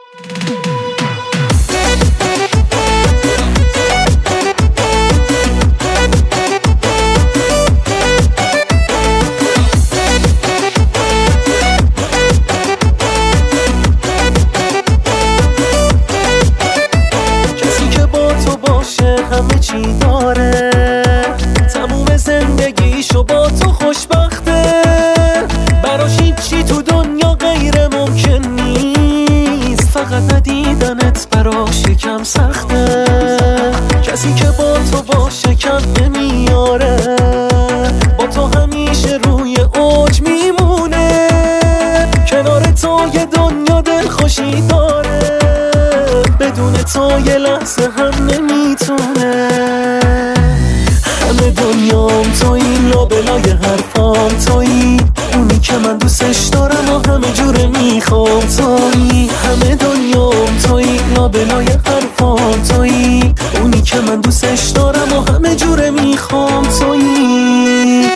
همه چی داره، تموم زندگیشو با تو خوشبخته، براش هیچی تو دنیا غیر ممکن نیست، فقط ندیدنت براش یکم سخته. کسی که با تو باشه کم نمیاره، با تو همیشه روی اوج میمونه، کنار تو یه دنیا دلخوشی داره، بدون تو یه لحظه هم نمیتونه. همه دنیام تویی، لابلای حرفام تویی، اونی که من دوستش دارم و همه جوره میخوام تویی. همه دنیام تویی، لابلای حرفام تویی، اونی که من دوستش دارم و همه جوره میخوام تویی.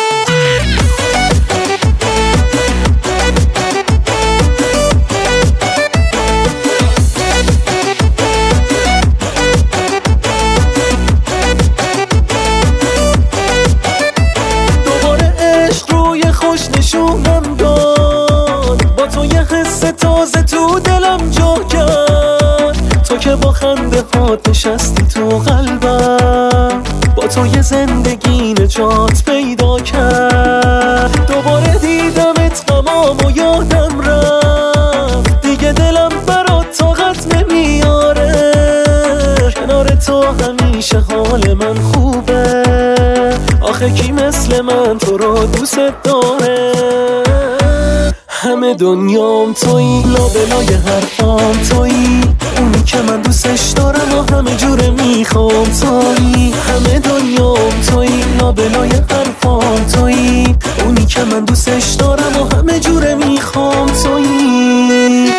نشونم داد، با تو یه حس تازه تو دلم جا کرد، تو که با خنده هات نشستی تو قلبم، با تو یه زندگی نجات پیدا کرد. دوباره دیدمت تمام و یادم رفت، دیگه دلم برات طاقت نمیاره، کنار تو همیشه حال من خوبه، آخه کی مثل من تو رو دوست داره. همه دنیام تویی، لابلای حرفام تویی، اونی که من دوستش دارم و همه جوره میخوام تویی. همه دنیام تویی، لابلای حرفام تویی، اونی که من دوستش دارم و همه جوره میخوام تویی.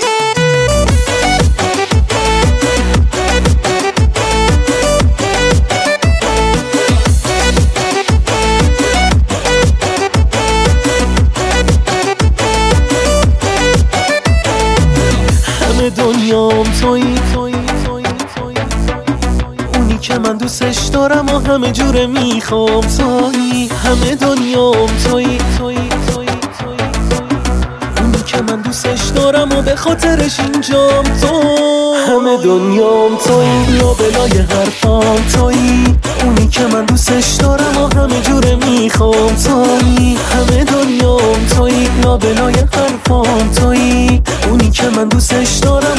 دنیام تویی، اونی که من دوستش دارم و همه جوره میخوام تویی. همه دنیام تویی، اونی که من دوستش دارم و به خاطرش اینجام تو. همه دنیام تویی، لابلای حرفام تویی، اونی که من دوستش دارم و همه جوره میخوام تویی. همه دنیام تویی، لابلای حرفام تویی، اونی که من دوستش دارم